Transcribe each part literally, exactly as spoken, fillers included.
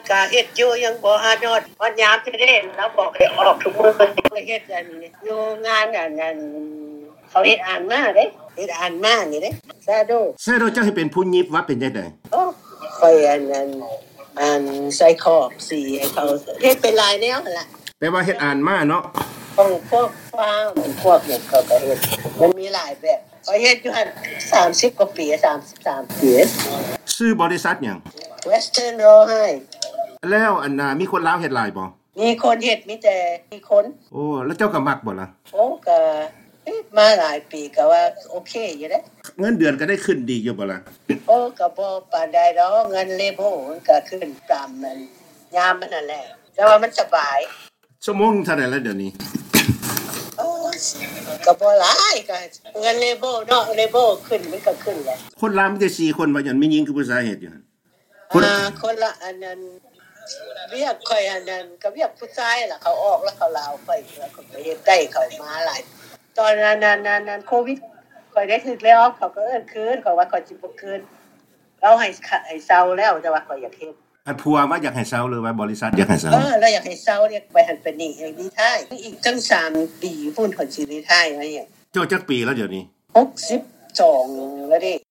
ก็เฮ็ดอยู่ยังบ่ฮอดฮอดยามสิได้แล้วบอกให้ออกทุกมื้อเฮ็ดอันอยู่งานอันนั้นเขาเฮ็ดอ่านมาเด้เฮ็ดอ่านมานี่เด้ซาโดซาโดเจ้าให้เป็นผู้ยิบว่าเป็นจังได๋โอ้ค่อยอันนั้นอันใส่ขอบสีให้เขาเฮ็ดเป็นลายแนวนั่นล่ะแปลว่าเฮ็ดอ่านมาเนาะของพวกฟ้าพวกเนี่ยเขาก็เฮ็ดมันมีหลายแบบเขาเฮ็ดอยู่หั่นสามสิบกว่าปีสามสิบสามปีชื่อบริษัทหยัง Western Rawhide แล้วอันน่ะมีคนลาวเฮ็ดหลายบ่มีคนเฮ็ดมีแต่มีคนโอ้แล้วเจ้าก็มักบ่ล่ะโอ้ก็มาหลายปีก็ว่าโอเคอยู่เด้เงินเดือนก็ได้ขึ้นดีอยู่บ่ล่ะโอ้ก็บ่ปานใดดอกเงินเลโบมันก็ขึ้นตามนั้นยามมันนั่นแหละแต่ว่ามันสบายชั่วโมงเท่าไหร่แล้วเดี๋ยวนี้โอ้ก็บ่หลายก็เงินเลโบเนาะเลโบขึ้นมันก็ขึ้นแหละคนลาวมีแต่สี่คนว่าหยังมีหญิงคือผู้ชายเฮ็ดอยู่หั่นคนอ่าคนละอันนั้นเรียกค่อยอันนั้นก็เรียกผู้ชายล่ะเขาออกแล้วเขาลาวไปแล้วก็ไปเฮ็ดได้เขามาหลายตอนนั้นๆๆโควิดค่อยได้ถึกแล้วเขาก็เอิ้นคืนเขาว่าเขาสิบ่คืนเราให้ให้เซาแล้วแต่ว่าเขาอยากเฮ็ดอันผัวว่าอยากให้เซาหรือว่าบริษัทอยากให้เซาเออเราอยากให้เซาเรียกไปหันไปนี่ให้รีไทร์อีกจังสามปีพุ่นเพิ่นสิรีไทร์ว่าหยังเจ้าจักปีแล้วเดี๋ยวนี้หกสิบสองแล้วเด้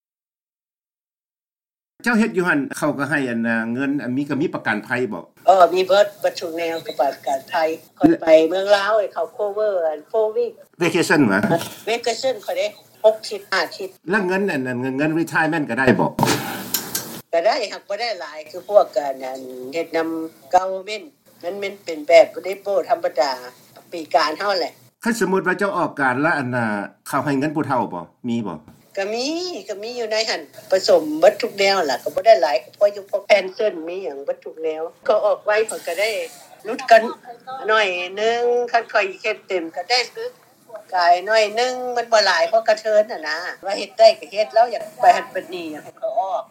เจ้าเฮ็ดอยู่หั่นเขาก็ให้อันน่ะเงินอันมีก็มีประกันภัยบ่เออมีเบิดบัดทุกแนวกับประกันภัยค่อยไปเมืองลาวให้เขา cover อันfour week vacation ว่ะ vacation ค่อยได้หกสิบห้าสิบแล้วเงินอันนั้นเงิน retirement ก็ได้บ่ก็ได้หักบ่ได้หลายคือพวกกันอันเฮ็ดนำ government มันมันเป็นแบบบ่ได้โปธรรมดาปีการเฮาแหละคันสมมุติว่าเจ้าออกการแล้วอันน่ะเขาให้เงินผู้เฒ่าบ่มีบ่ก็มีก็มีอยู่ในหั่นผสมเบิดทุกแนวล่ะก็บ่ได้หลายเพราะอยู่พวกแพนเซิลมีหยังเบิดทุกแนวก็ออกไว้เพิ่นก็ได้ลดกันหน่อยนึงคันค่อยเฮ็ดเต็มก็ได้คือกายหน่อยนึงมันบ่หลายเพราะกระเทินน่ะนะว่าเฮ็ดได้ก็เฮ็ดแล้วอยากไปหันไปนี่อยากให้เขาออก